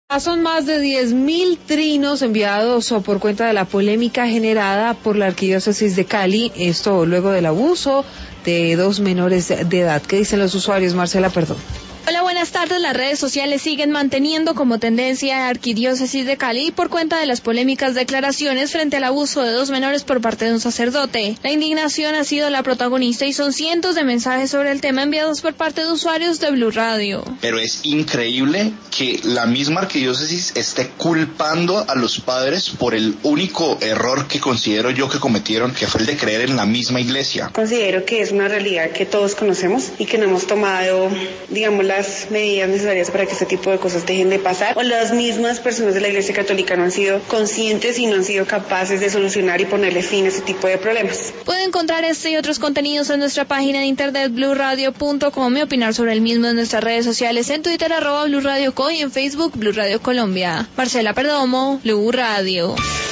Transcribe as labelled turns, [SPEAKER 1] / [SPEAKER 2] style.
[SPEAKER 1] Son más de 10.000 trinos enviados por cuenta de la polémica generada por la Arquidiócesis de Cali, esto luego del abuso de 2 menores de edad. ¿Qué dicen los usuarios? Marcela, perdón.
[SPEAKER 2] Hola, buenas tardes. Las redes sociales siguen manteniendo como tendencia a Arquidiócesis de Cali por cuenta de las polémicas declaraciones frente al abuso de 2 menores por parte de un sacerdote. La indignación ha sido la protagonista y son cientos de mensajes sobre el tema enviados por parte de usuarios de Blue Radio.
[SPEAKER 3] Pero es increíble que la misma arquidiócesis esté culpando a los padres por el único error que considero yo que cometieron, que fue el de creer en la misma iglesia.
[SPEAKER 4] Considero que es una realidad que todos conocemos y que no hemos tomado, digamos, las medidas necesarias para que este tipo de cosas dejen de pasar, o las mismas personas de la Iglesia Católica no han sido conscientes y no han sido capaces de solucionar y ponerle fin a este tipo de problemas.
[SPEAKER 2] Puede encontrar este y otros contenidos en nuestra página de internet bluradio.com y opinar sobre el mismo en nuestras redes sociales, en Twitter @BluRadioCo y en Facebook Blue Radio Colombia. Marcela Perdomo, Blue Radio.